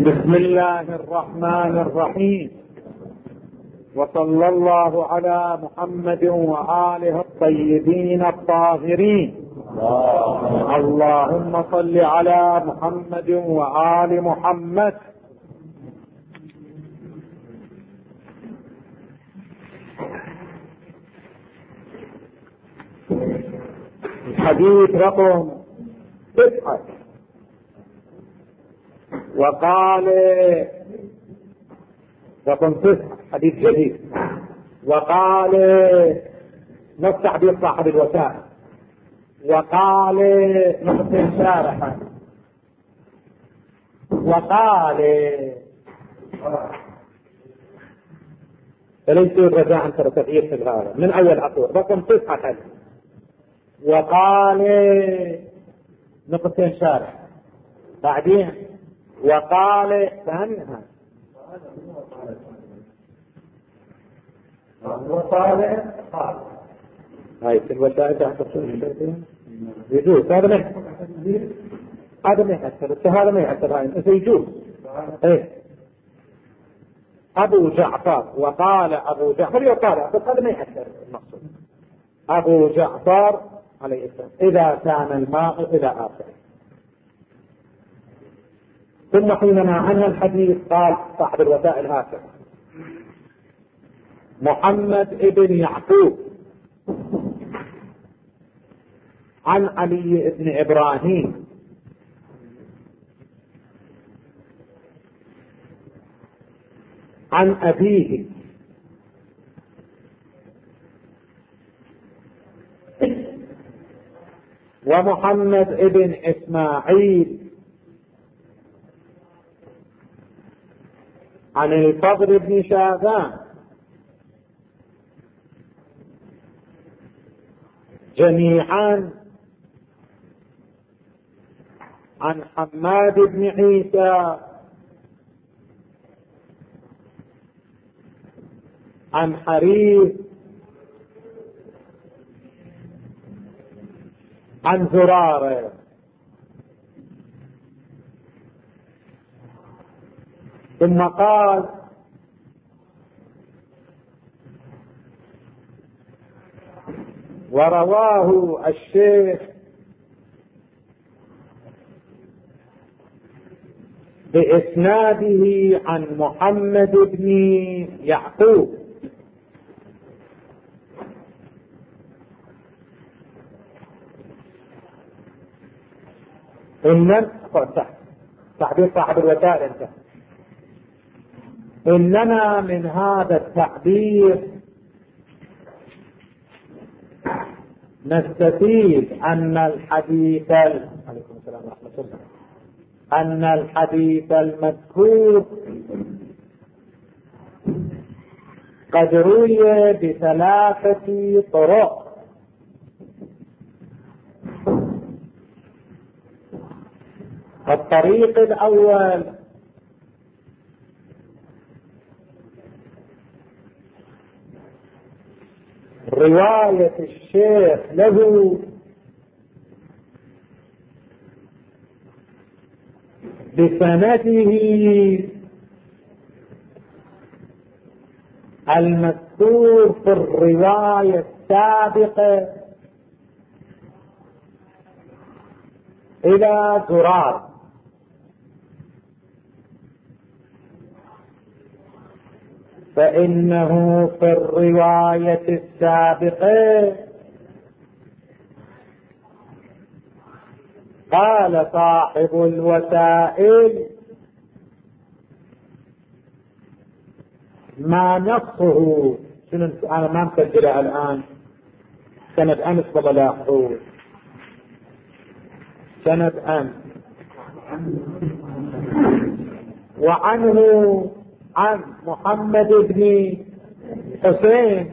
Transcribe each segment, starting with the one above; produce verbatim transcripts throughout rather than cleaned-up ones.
بسم الله الرحمن الرحيم، وصلى الله على محمد وآله الطيبين الطاهرين. اللهم صل على محمد وآل محمد. الحديث رقم تسعة. وقال رقم تسعة حديث جديد. وقال نفتح به صاحب الوسائل. وقال نقطة شارحة. وقال فليس الرجاء أن ترى تغيير في الغالب من أول أطول. رقم تسعة. وقال نقطة شارحة بعدين وقال ثانيها وقال قال هاي في الوسائل يجوز. هذا ما هذا ما يحسب هذا ما يحسب هاي يجوز. ايه ابو جعفر وقال ابو جعفر يقال بس هذا ما يحسب المقصود. ابو جعفر عليه السلام اذا كان الماء الى اخره. ثم حينما عنها الحديث قال صاحب الوسائل هكذا: محمد ابن يعقوب عن علي ابن ابراهيم عن ابيه ومحمد ابن اسماعيل عن الفضل بن شاذان جميعا عن حماد بن عيسى عن حريث عن زرارة. ثم قال: ورواه الشيخ بإسناده عن محمد بن يعقوب إن تعبير صاحب الوسائل انت إننا من هذا التعبير نستفيد أن الحديث عليكم السلام ورحمة الله أن الحديث المذكور قد روي بثلاثة طرق. الطريق الأول رواية الشيخ له بسنده المذكور في الرواية السابقة إلى زرار، فإنه في الرواية السابقة قال صاحب الوسائل ما نصه. شنو أنا ما مسجلها الآن سنة أمس ولا لاحظوا سنة أمس. وعنه عن محمد بن حسين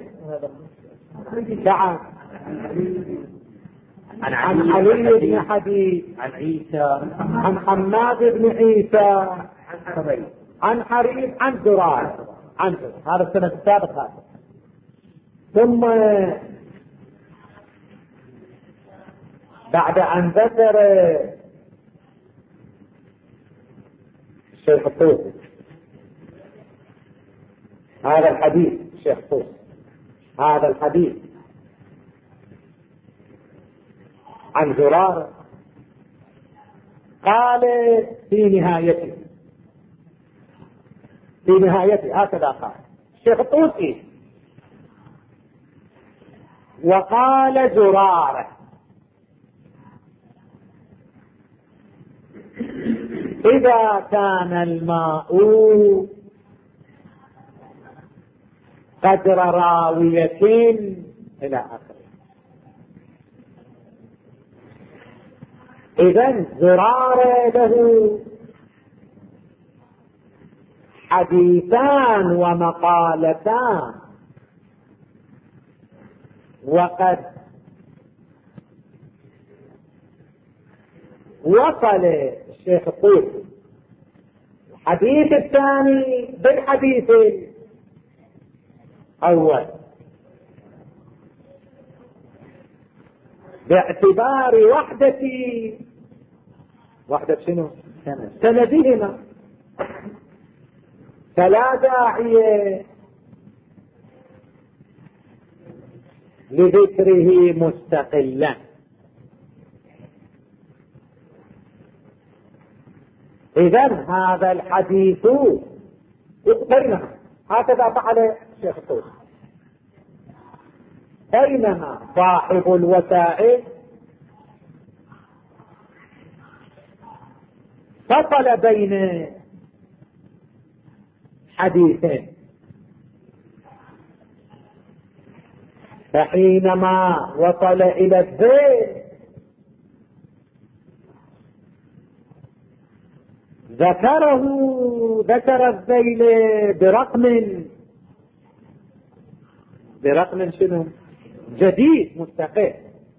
نعم عن علي بن حديث عن عيسى عن حماد بن عيسى عن حريث عن زرار عن هذا السنة السابقة. ثم بعد أن ذكر الشيخ الطوسي. هذا الحديث الشيخ الطوسي هذا الحديث عن زرارة قال في نهايته في نهايته هكذا قال الشيخ الطوسي: وقال زرارة إذا كان الماء قدر راوية إلى آخره. إذن زرارة له حديثان ومقالتان، وقد وصل الشيخ الطوسي الحديث الثاني بالحديث الأول باعتبار وحدة وحدة شنو؟ سندهما، فلا داعي لذكره مستقلا. إذن هذا الحديث بينما هكذا فعل الشيخ الطوسي، بينما صاحب الوسائل فصل بين حديثين، فحينما وصل إلى الذيل ذكره ذكر الذيل برقم برقم شنو؟ جديد مستقل،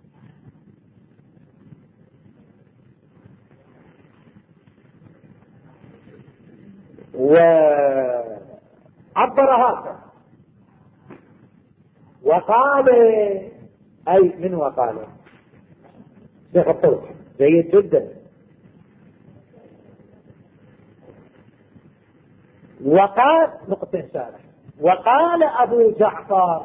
وعبر هذا وقال أي من وقال شيخ الطوسي جيد جدا. وقال نقطة شارح وقال أبو جعفر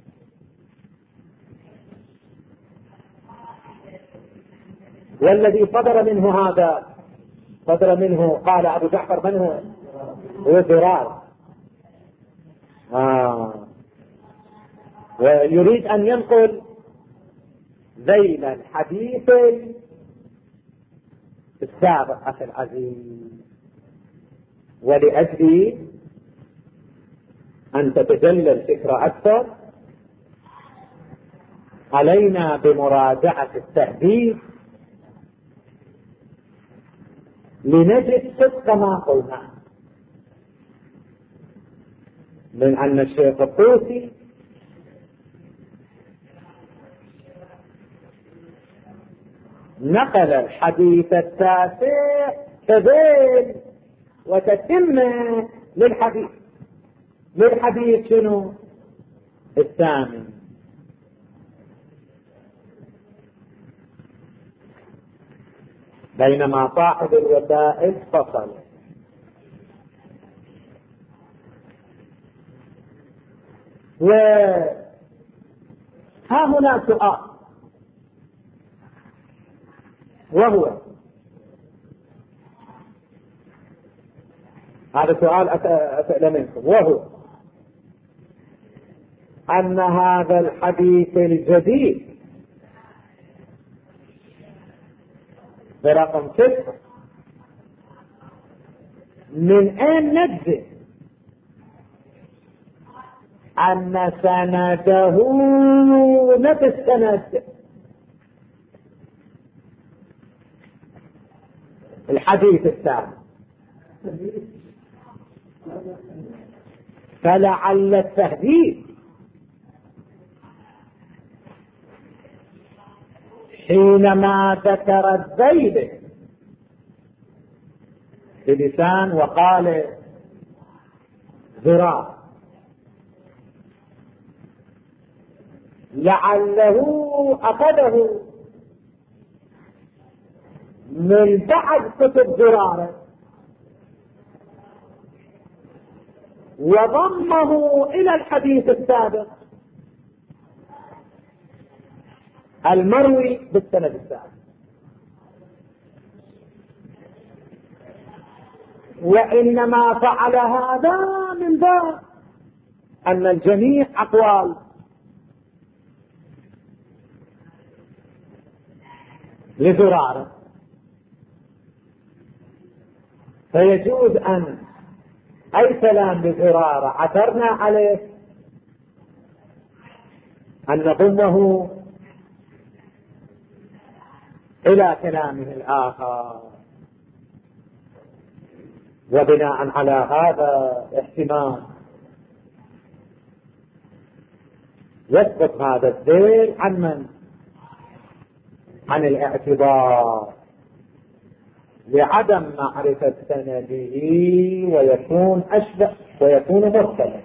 والذي صدر منه هذا صدر منه قال أبو جعفر من هو؟ هو زرار. آه. ويريد أن ينقل ذيل الحديث السابق أخي العزيز، ولأجل أن تتجلى الفكرة أكثر علينا بمراجعة التهذيب لنجد صدق ما قلنا من أن الشيخ الطوسي نقل الحديث التاسع كذيل وتتمة للحديث للحديث شنو؟ الثامن. بينما صاحب الوسائل فصل. وها هنا سؤال، وهو هذا سؤال أسأل منكم، وهو أن هذا الحديث الجديد برقم ستة من أين نجزم أن سنده نفس سند الحديث الثاني؟ فلعل التهديد حينما ذكر الذيل بلسان وقال زرار لعله أخذه من بعد كتب زرارة وضمه إلى الحديث السابق المروي بالسند السابق. وإنما فعل هذا من باب أن الجميع أقوال لزرارة، فيجوز أن أي كلام لزرارة عثرنا عليه أن نضمه إلى كلامه الآخر، وبناء على هذا احتمال يسقط هذا الذيل عن من؟ عن الاعتبار لعدم معرفة سنده، ويكون أشبه ويكون مرسلا.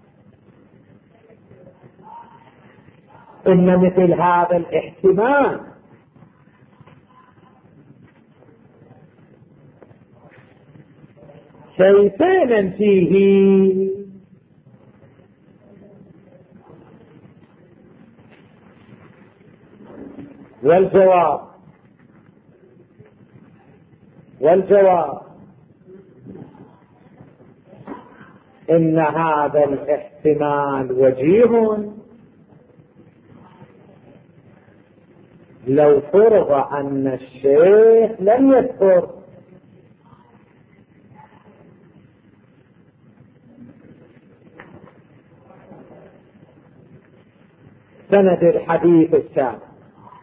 إن مثل هذا الاحتمال شيئين فيه، والجواب والجواب إن هذا الاحتمال وجيه لو فرض أن الشيخ لم يذكر سند الحديث السابق،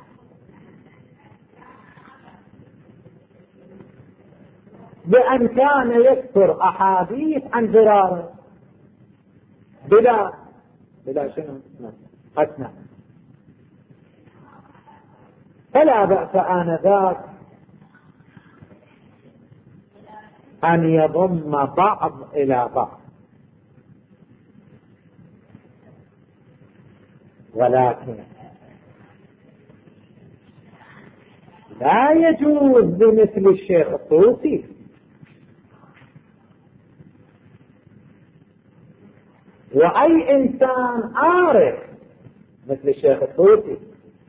بأن كان يذكر أحاديث عن زرارة بلا بلا شنو أثناء، فلا بأس آنذاك أن يضم بعض إلى بعض، ولكن لا يجوز بمثل الشيخ الطوسي وأي إنسان عارف مثل الشيخ الطوسي،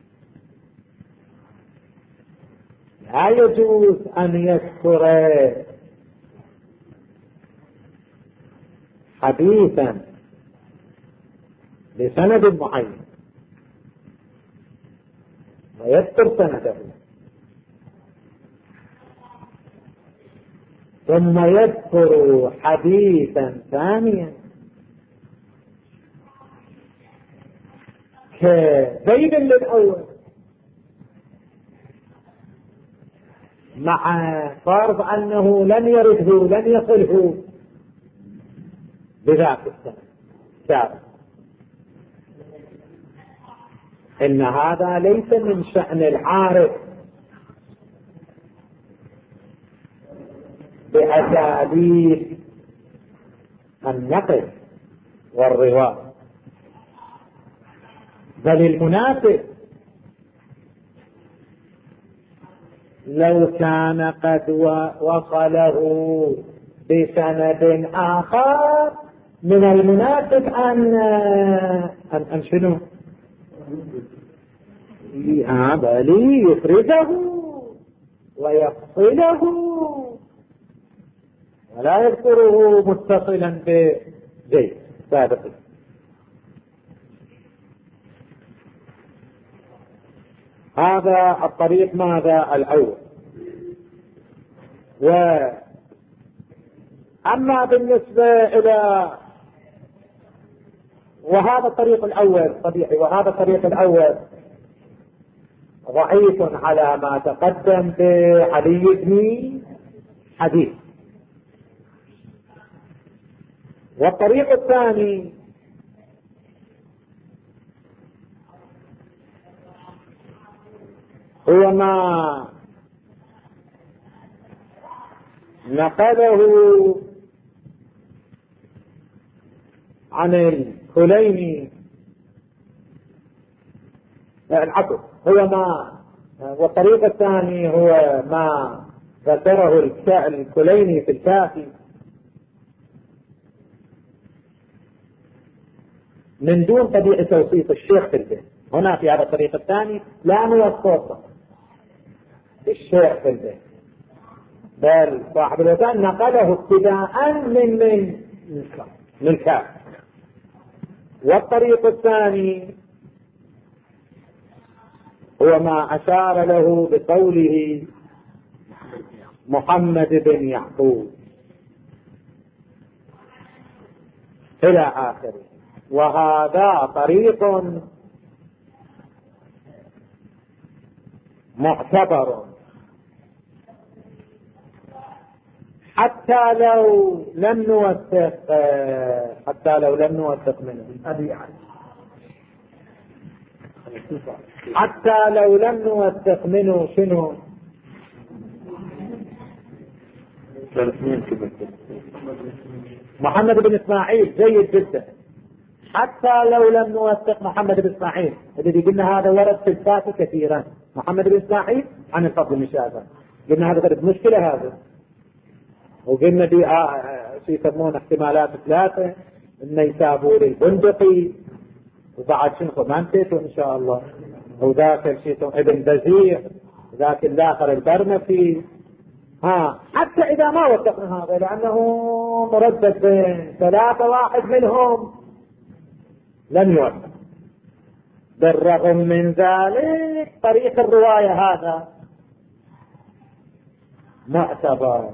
لا يجوز أن يذكر حديثا بسند معين ويذكر سنده ثم يذكر حديثا ثانيا كزيد للأول، مع فرض أنه لن يرده لن يصله بذاك السنة. إن هذا ليس من شأن العارف بأساليب النقل والرواية، بل المناسب لو كان قد وصله بسند آخر من المناسب أن أن, أن شنو بل يفرده ويفصله ولا يذكره متصلا بزيد سابق. هذا الطريق ماذا الأول. وأما بالنسبة إلى وهذا الطريق الأول طبيعي، وهذا الطريق الأول ضعيف على ما تقدم بعلي بن حديث، والطريق الثاني هو ما نقله عن الكليني العفو هو ما والطريق الثاني هو ما ذكره الكليني في الكافي من دون طبيعة توصيف الشيخ في البيت. هنا في هذا الطريق الثاني لا نوصف الشيخ في البيت، بل صاحب الوثائق نقله ابتداء من من من كاف. والطريق الثاني هو ما أشار له بقوله محمد بن يعقوب إلى آخره. وهذا طريق معتبر حتى لو لم نوثق حتى لو لم نوثق منه حتى لو لم نوثق منه شنو محمد بن إسماعيل جيد جدا. حتى لو لم نوثق محمد بن إسماعيل الذي قلنا هذا ورد في الفاتح كثيرا، محمد بن إسماعيل عن الفضل بن شعبة، قلنا هذا كانت مشكلة هذا. وقلنا دي شيء يسمونه احتمالات ثلاثة، النيسابوري البندقي، وبعد شنو ما نسيته إن شاء الله، وذاك الشيء ابن بزير، ذاك الآخر البرمكي. ها حتى إذا ما وثقنا هذا لأنه مردد بين ثلاثة واحد منهم لم يوثق. بالرغم من ذلك طريق الرواية هذا معتبر،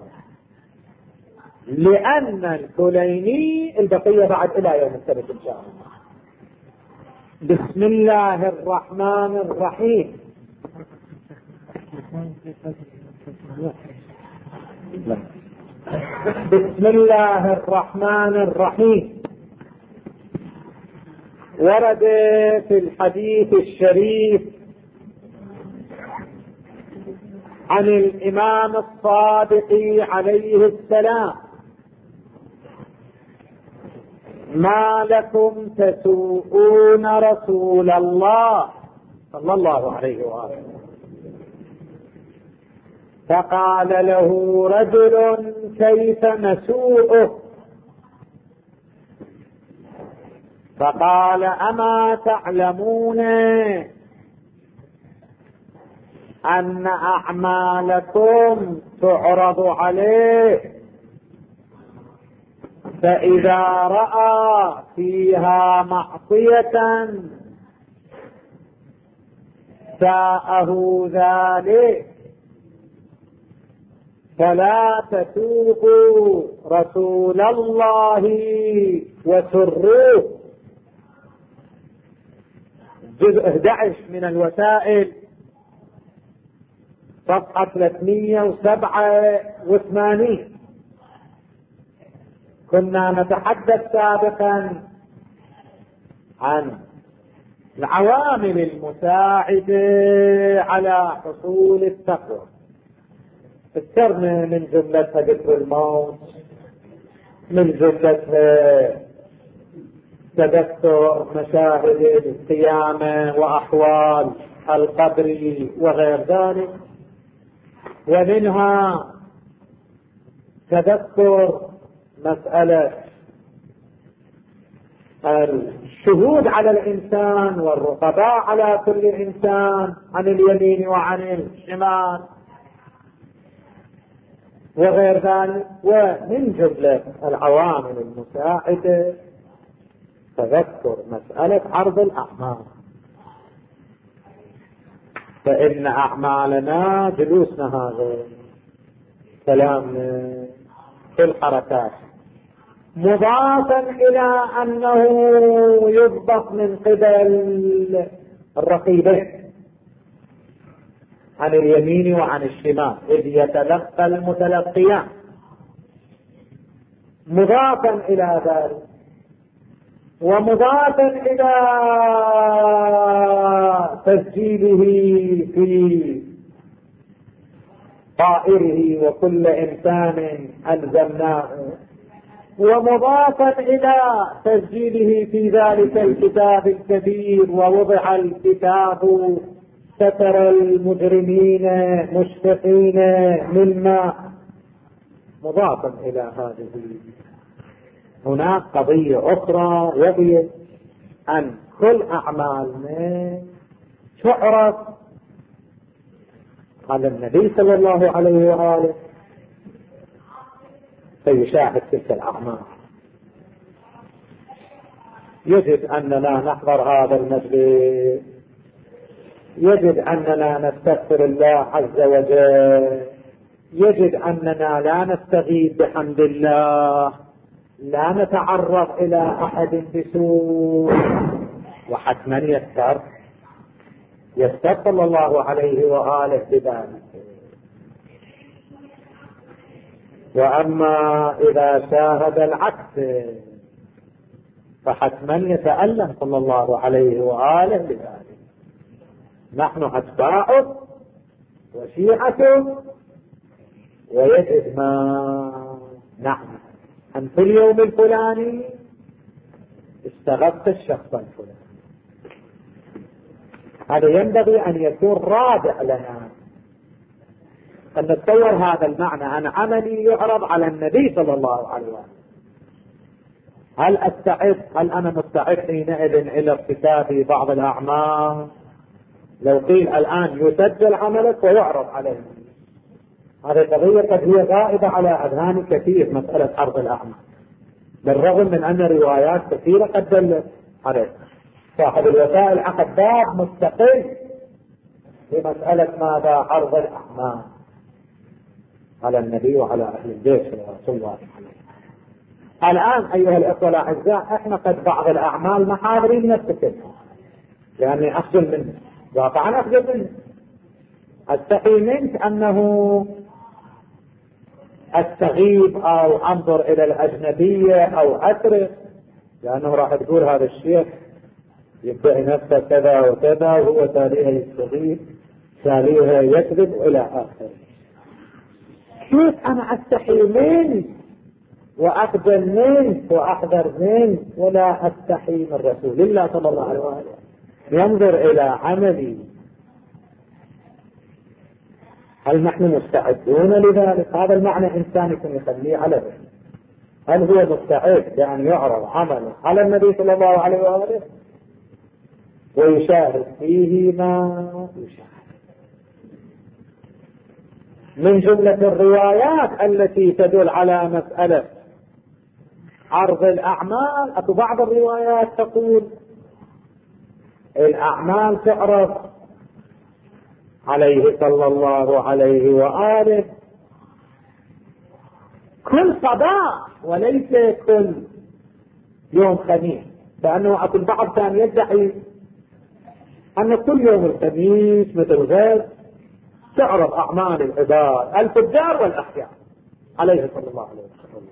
لأن الكليني البقية بعد إلى يوم السبت إن شاء الله. بسم الله الرحمن الرحيم. بسم الله الرحمن الرحيم ورد في الحديث الشريف عن الإمام الصادق عليه السلام: ما لكم تسوءون رسول الله صلى الله عليه وآله. فقال له رجل: كيف نسوءه؟ فقال: أما تعلمون أن أعمالكم تعرض عليه، فإذا رأى فيها معصية ساءه ذلك، فلا تسوقوا رسول الله وسروه. جزء أحد عشر من الوسائل صفحة ثلاثمئة وسبعة وثمانين. كنا نتحدث سابقا عن العوامل المساعدة على حصول التقوى، ذكرنا من جملتها ذكر الموت، من جملتها تذكر مشاهد القيامة وأحوال القبر وغير ذلك، ومنها تذكر مسألة الشهود على الإنسان والرقباء على كل إنسان عن اليمين وعن الشمال وغير ذلك. ومن جملة العوامل المساعدة تذكر مسألة عرض الأعمال، فإن أعمالنا جلوسنا هذا كلامنا في الحركات مضافا إلى أنه يضبط من قبل الرقيبين عن اليمين وعن الشمال إذ يتلقى المتلقيان، مضافا إلى ذلك ومضافا إلى تسجيله في طائره وكل إنسان ألزمناه، ومضافا إلى تسجيله في ذلك الكتاب الكبير ووضع الكتاب ستر المجرمين مشفقين مما. مضافا إلى هذه هناك قضية أخرى وهي أن كل أعمالنا تعرض على النبي صلى الله عليه وآله فيشاهد تلك الأعمال. يجب أننا نحضر هذا المجلس، يجب أننا نستغفر الله عز وجل، يجب أننا لا نستغيث بحمد الله، لا نتعرض إلى أحد بسوء، وحتما يستر يستر صلى الله عليه وآله بذلك. وأما إذا شاهد العكس فحتما يتألم صلى الله عليه وآله بذلك. نحن أتباعه وشيعته، ويجب ما نعمل أن في اليوم الفلاني استغبت الشخص الفلاني. هذا ينبغي أن يكون رادع لنا، أن نتصور هذا المعنى. أن عملي يعرض على النبي صلى الله عليه وسلم. هل أستعد هل أنا مستعد حينئذ إلى ارتكاب بعض الأعمال؟ لو قيل الآن يسجل عملك ويعرض عليه، هذه قضية قد هي غائبة على أذهان كثير، مسألة عرض الأعمال، بالرغم من أن روايات كثيرة قد دلت عليه. صاحب الوسائل عقد باب مستقل في مسألة ماذا عرض الأعمال على النبي وعلى أهل البيت صلى الله عليه وسلم. الآن أيها الأخوة الأعزاء، إحنا قد بعض الأعمال ما حاضرين نفتكرها لأني أخجل منه، واقعا أخجل منه. أستحي منك أنه أستغيب أو أنظر إلى الأجنبية أو أسرق، لأنه راح تقول هذا الشيخ يبدأ نفسه كذا وكذا وهو تاليها يستغيب تاليها يكذب إلى آخره. كيف أنا أستحي منك وأقبل منك وأحذر منك ولا أستحي من رسول الله صلى الله عليه وسلم ينظر إلى عملي؟ هل نحن مستعدون لذلك؟ هذا المعنى إنسان يكون يخليه على ذلك. هل هو مستعد يعني يعرض عمله على النبي صلى الله عليه وآله ويشاهد فيه ما يشاهد؟ من جملة الروايات التي تدل على مسألة عرض الأعمال، أو بعض الروايات تقول الأعمال تعرض عليه صلى الله عليه وآله كل صباح وليس كل يوم خميس، لأنه أكو البعض كان يدعي أن كل يوم الخميس مثل غد تعرض أعمال العباد الفجار والأحياء عليه صلى الله عليه وسلم.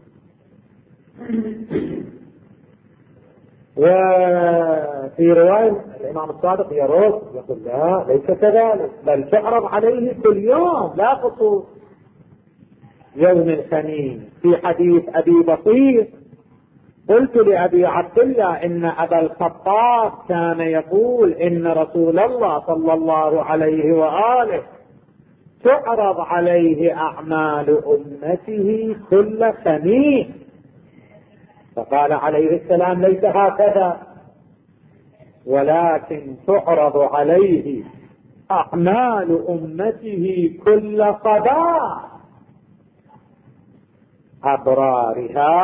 وفي رواية الإمام الصادق يرد يقول لا ليس كذلك، بل تعرض عليه كل يوم لا خصوص يوم الخميس. في حديث أبي بصير قلت لأبي عبد الله إن أبا الخطاب كان يقول إن رسول الله صلى الله عليه وآله تعرض عليه أعمال أمته كل خميس، فقال عليه السلام ليس هكذا، ولكن تعرض عليه أعمال أمته كل صباح، أبرارها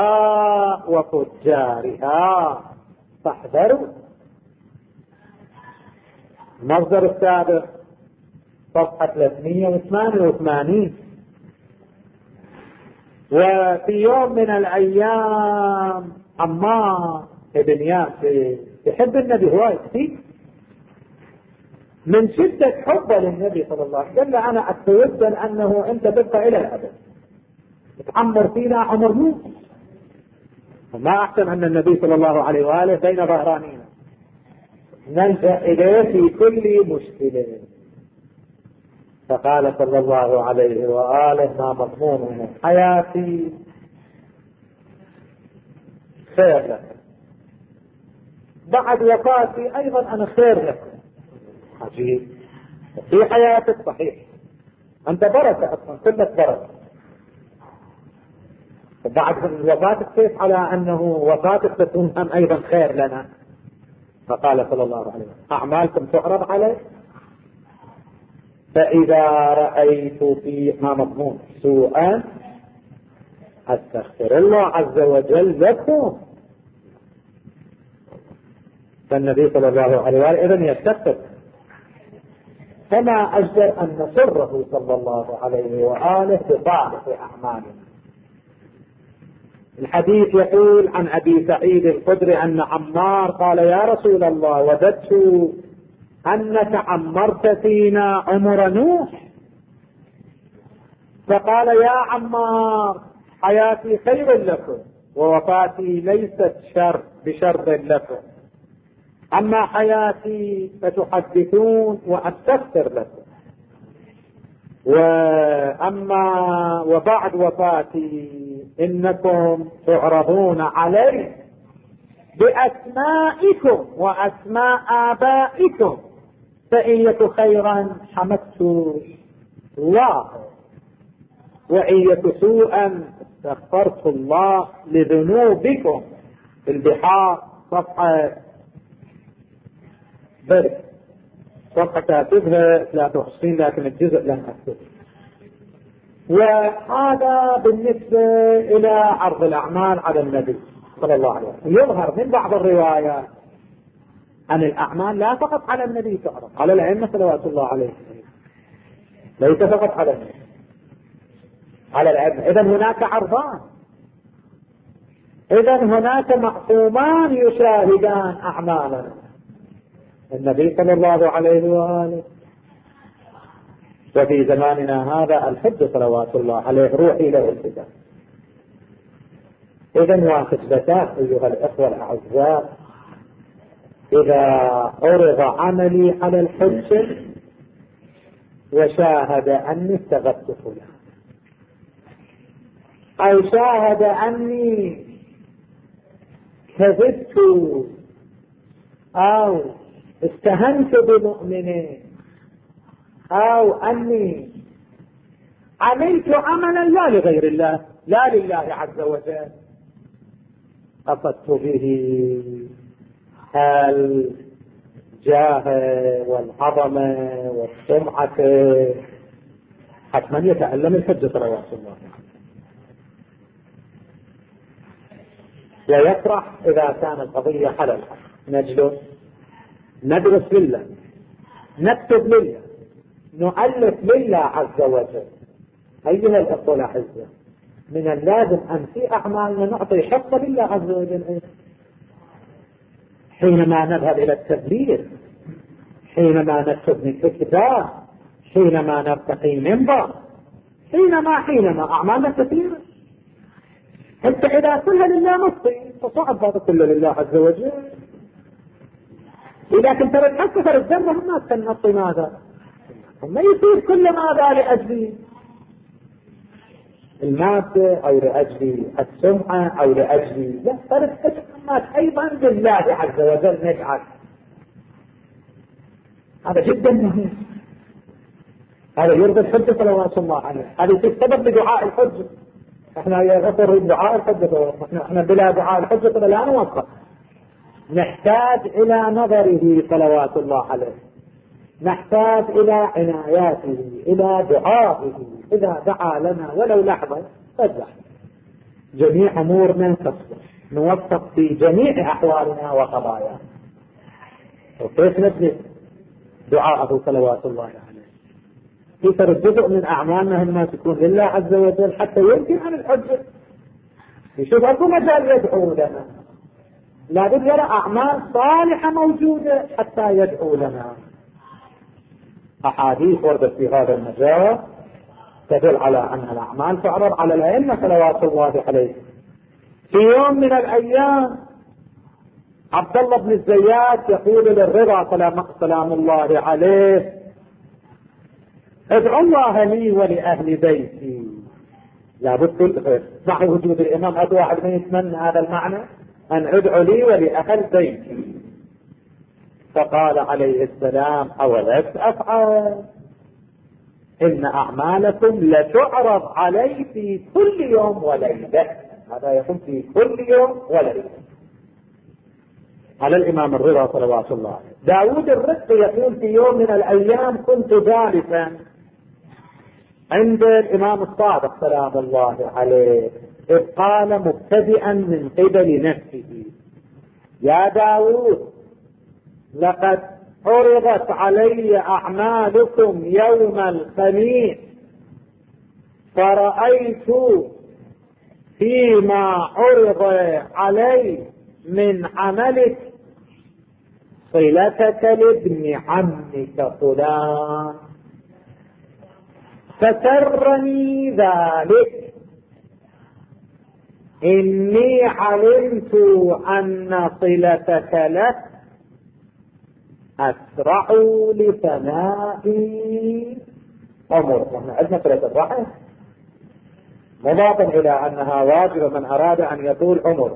وفجارها فاحذروا. المصدر السابق صفحة ثلاثمئة وثمانية وثمانين. وفي يوم من الأيام عمار ابن ياسر يحب النبي هواي كثير، من شدة حبه للنبي صلى الله عليه وسلم أنا أتوسل أنه أنت تبقى إلى الأبد تعمر فينا عمر موت، ما أحسن أن النبي صلى الله عليه وآله بين ظهرانينا نلجأ إليه في كل مشكلة. فقال صلى الله عليه وآله ما مضمونه حياتي خير لك، بعد وفاتي أيضا أنا خير لك. عجيب، في حياتك صحيح أنت بركة أصلا كلك بركة، بعد وفاتك كيف على أنه وفاتك تكون هم أيضا خير لنا؟ فقال صلى الله عليه وسلم أعمالكم تعرض عليه، فإذا رأيت فيها مضمون سوءا أستغفر الله عز وجل لكم. فالنبي صلى الله عليه وآله إذن يستغفر، فما أجدر أن نسره صلى الله عليه وآله بصالح أعمالنا. الحديث يقول عن أبي سعيد الخدري أن عمار قال يا رسول الله وددت أنك عمرت فينا عمر نوح، فقال يا عمار حياتي خير لكم ووفاتي ليست شر بشر لكم، أما حياتي فتحدثون وأستغفر لكم، وأما وبعد وفاتي إنكم تعرضون علي بأسمائكم وأسماء آبائكم، فإن يك خيرا حمدت الله وإن يك سوءا استغفرت الله لذنوبكم. في البحار صفحة برد صفحة كاتبها ثلاثة وعشرين لكن الجزء لم أكتب. وهذا بالنسبة إلى عرض الأعمال على النبي صلى الله عليه وسلم. يظهر من بعض الروايات أن الأعمال لا فقط على النبي تعرض، على الأئمة صلوات الله عليه، ليس فقط على النبي، على الأئمة. إذن هناك عرضان، إذن هناك معصومان يشاهدان أعمالنا، النبي صلى الله عليه وآله، وفي زماننا هذا الحج صلوات الله عليه روحي له الفداء. إذن واثبتان أيها الأخوة الأعزاء، إذا عرض عملي على الحج وشاهد أني استغبت فلان، أو شاهد أني كذبت أو استهنت بمؤمنين أو أني عملت عملا لا لغير الله لا لله عز وجل، أخذت به الجاه والعظمة والسمعة، حتما يتألم الحج صلوات الله ويفرح إذا كان القضية على الحق. نجلس ندرس لله، نكتب لله، نؤلف لله عز وجل. أيها الأخوة الأعزاء، من اللازم أن في أعمالنا نعطي حق لله عز وجل. حينما نذهب إلى التبليغ، حينما نكتب من كتاب، حينما نرتقي منبر، حينما حينما أعمالنا كثيرة. حتى إذا كلها لله نصي فصعب هذا كله لله عز وجل. إذا كنت تتحسس الذنب هم تنصي ماذا؟ ما يصير كل ماذا لأجل المادة أو لأجل السمعة أو لأجل لا، ترتكب أيضا لله عز وجل نجعل. هذا جدا مهم، هذا يرضي الحج صلوات الله عليه، هذا السبب لدعاء الحج. احنا يغفر دعاء الحج، احنا بلا دعاء الحج لا نوفق. نحتاج إلى نظره صلوات الله عليه، نحتاج إلى عناياته، إلى دعائه. إذا دعا لنا ولو لحظة فجأة جميع أمورنا تصبح، نوفق في جميع أحوالنا وقضايانا. وكيف نجلس دعاءه صلوات الله عليه؟ كيف جزء من أعمالنا هم تكون لله عز وجل حتى يمكن عن الحجة. يشوف أكو مجال يدعو لنا، لابد لنا أعمال صالحة موجودة حتى يدعو لنا. أحاديث وردت في هذا المجال تدل على أن الأعمال تعرض على الأئمة صلوات الله عليه. في يوم من الأيام عبد الله بن الزيات يقول للرضا سلام الله عليه: ادعو الله لي ولأهل بيتي. لابد مع وجود الإمام هذا واحد من يتمنى هذا المعنى، أن ادعو لي ولأهل بيتي. فقال عليه السلام: أولست أفعل؟ إن أعمالكم لتعرض علي في كل يوم وليلة. هذا يكون في كل يوم وليلة. على الإمام الرضا صلوات الله عليه. داود الرقي يقول في يوم من الأيام كنت جالسا عند الإمام الصادق سلام الله عليه، إذ قال مبتدئا من قبل نفسه: يا داود، لقد عرضت علي أعمالكم يوم الخميس، فرأيت فيما عرض علي من عملك صلتك لابن عمك فلان، فسرني ذلك. إني علمت أن صلتك له أسرع لفناء عمر. نحن عندنا صلة الرحم مضافا إلى أنها واجبة من أراد أن يطول عمر،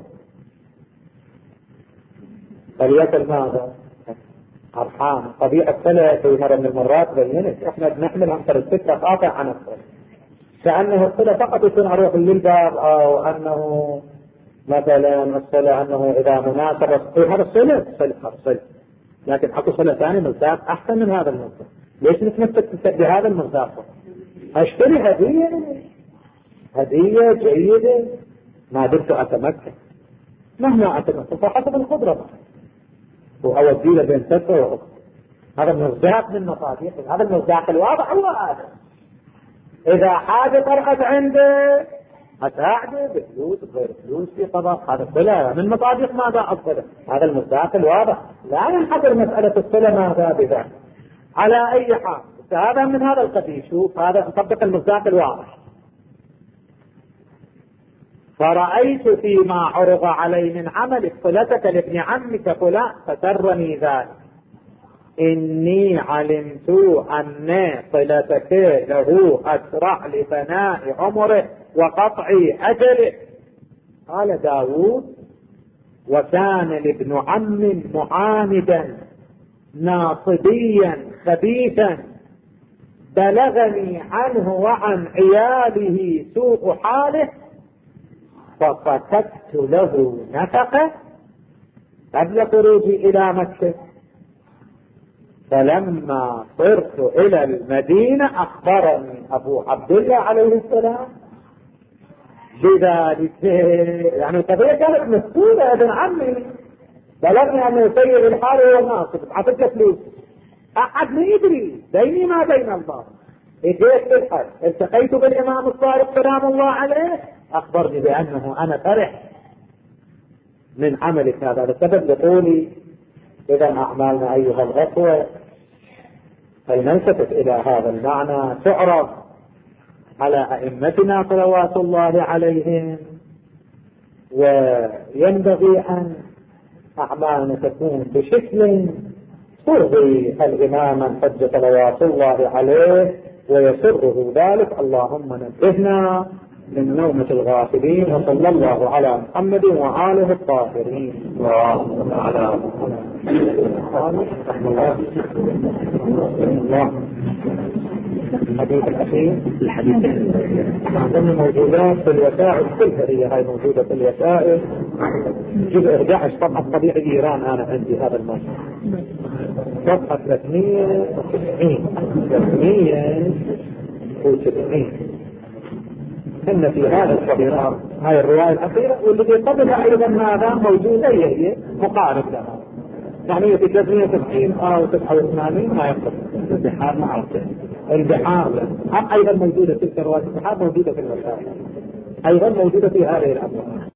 فليكن ماذا؟ أرحام. طبيعة الصلة في مرة من المرات بينت احنا بنحمل عنصر الفكرة قاطع عن الصلة، كأنه الصلة فقط يكون أروح للباب، أو أنه مثلا الصلة أنه إذا مناسبة هذا الصلة صلة صلة، لكن أكو صلة ثانية مصداق أحسن من هذا المصداق. ليش نتمسك بهذا المصداق؟ أشتري هدية، هدية جيدة ما دمت أتمكن، مهما أتمكن فحسب القدرة وأودي له بين ستة وأخرى. هذا المصداق من مصادق، هذا المصداق الواضح هو هذا. إذا حاجة طرحت عنده أساعده بفلوس بغير فلوس في قضاء، هذا الصلة من مصادق ماذا الصلة، هذا المصداق الواضح. لا ينحصر مسألة الصلة ماذا بذلك. على أي حال هذا من هذا القبيل. شوف هذا نطبق المصداق الواضح. فرأيت فيما عرض علي من عملك صلتك لابن عمك فلان، فسرني ذلك. إني علمت أن صلتك له أسرع لفناء عمره وقطع أجله. قال داود: وكان لابن عم معاندا ناصبيا خبيثا، بلغني عنه وعن عياله سوء حاله، ففتكت له نفقه قبل خروجي إلى مكة، فلما صرت إلى المدينة أخبرني أبو عبد الله عليه السلام بذلك. يعني القضية كانت مسؤولة يا ابن عمي، بلغني أن سيد الحال هو ناصب عطيك فلوس، أحد ما يدري بيني ما بين الله. إجيت بالحج، التقيت بالإمام الصادق سلام الله عليه، أخبرني بأنه أنا فرح من عملك هذا لسبب لقولي. إذا أعمالنا أيها الأخوة فلنلتفت إلى هذا المعنى، تعرف على أئمتنا صلوات الله عليهم، وينبغي أن أعمالنا تكون بشكل ترضي الإمام الحج صلوات الله عليه ويسره ذلك. اللهم نبهنا من نومة الغافلين، وصلى الله على محمد وآله الطاهرين. اللهم على الحديث الأخير، الحديث ضمن موجودات في الوسائل كلها، هي هاي موجودة في الوسائل جزء أحد عشر صفحة طبيعي إيران. أنا عندي هذا الموضوع صفحة ثلاثمية وتسعين ثلاثمية وتسعين. إن في هذا الصغيرات هاي الرواية الأخيرة، والذي قبلها أيضا ماذا موجودة هي هي مقارب لها، يعني في ثلاثمية وتسعين أو تسعة وثمانين ما يقصد. البحار ما عرفت البحار أيضا موجودة، تلك رواية البحار موجودة في المسائل أيضا موجودة في هذه الأمور.